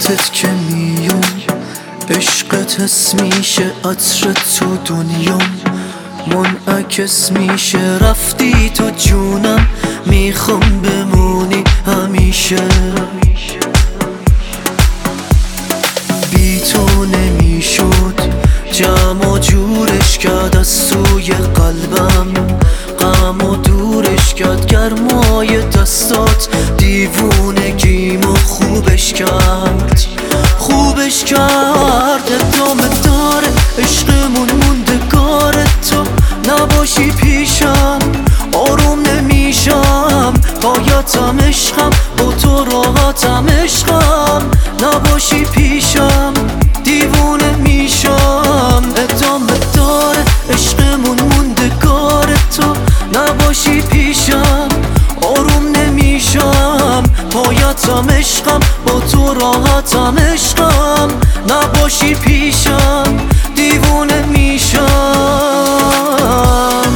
صورتت که میون، عشقت حس میشه عطر تو دنیام، منعکس میشه رفتی تو جونم، میخوام بمونی همیشه. بی تو نمیشد جمع و جورش کرد از توی قلبم، غم و دورش کرد گرمای دستات، دیوونگیمو خوبش کرد ادامه داره عشقمون موندگار، تو نباشی پیشم آروم نمیشم، پایتم عشقم با تو راحتم عشقم، نباشی پیشم دیوونه میشم. ادامه داره عشقمون موندگار، تو نباشی پیشم آروم نمیشم، پایتم عشقم با تو راحتم عشقم، نباشی پیشم دیوونه میشم.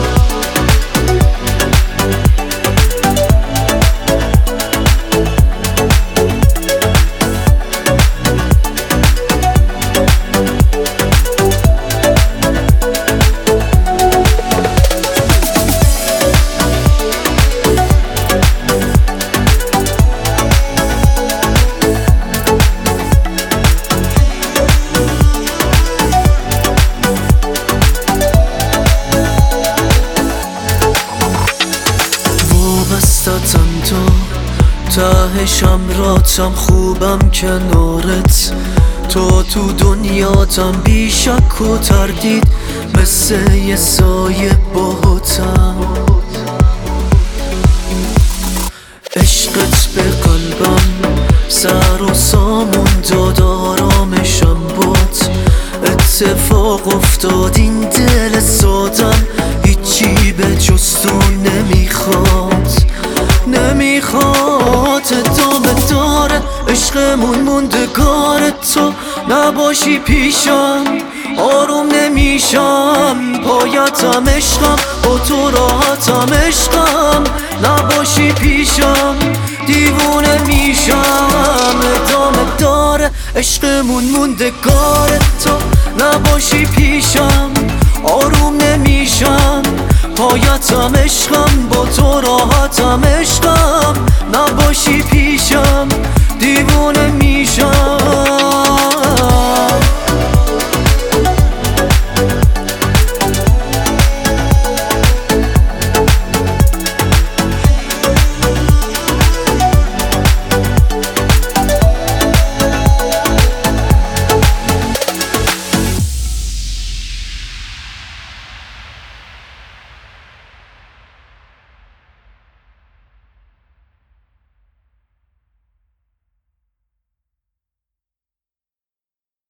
وابستتم تهشم راتم، خوبم کنارت، تو تو دنیاتم بی شک و تردید، مثل یه سایه باهاتم. عشقت به قلبم سر و سامون داد، آرامشم باد، اتفاق افتاد این دل سادم، هیچی به جز تو نمیخواد. ادامه داره عشقمون موندگار، تو نباشی پیشم آروم نمیشم، پایتم عشقم با تو راحتم عشقم، نباشی پیشم دیوونه میشم. ادامه داره عشقمون موندگار، تو نباشی پیشم آروم نمیشم، پایتم عشقم با تو راحتم عشقم،